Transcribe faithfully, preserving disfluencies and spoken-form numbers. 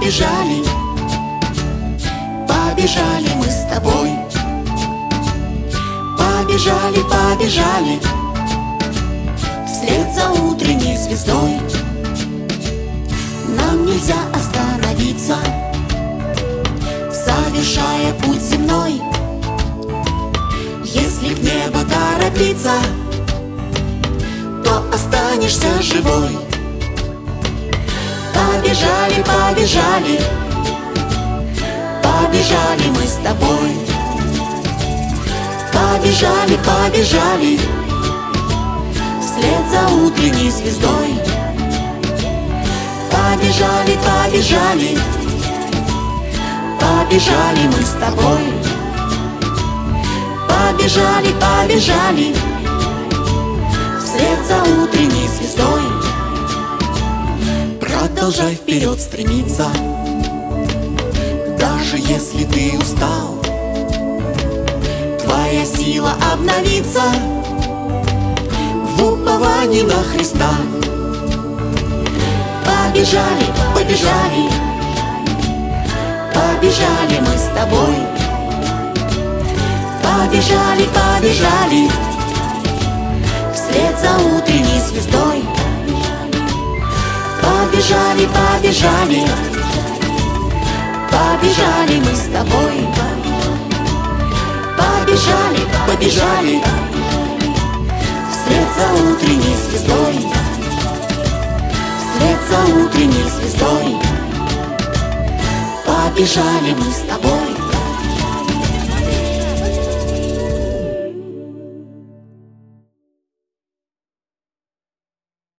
побежали, побежали мы с тобой. Побежали, побежали вслед за утренней звездой. Нам нельзя остановиться, совершая путь земной. Если к небу торопиться, то останешься живой. Побежали, побежали, побежали мы с тобой. Побежали, побежали вслед за утренней звездой. Побежали, побежали, побежали мы с тобой. Побежали, побежали вслед за утренней звездой. Продолжай вперед стремиться, даже если ты устал. Твоя сила обновится в уповании на Христа. Побежали, побежали, побежали мы с тобой. Побежали, побежали вслед за утренней звездой. Побежали, побежали, побежали мы с тобой. Побежали, побежали вслед за утренней звездой. Вслед за утренней звездой. Побежали мы с тобой.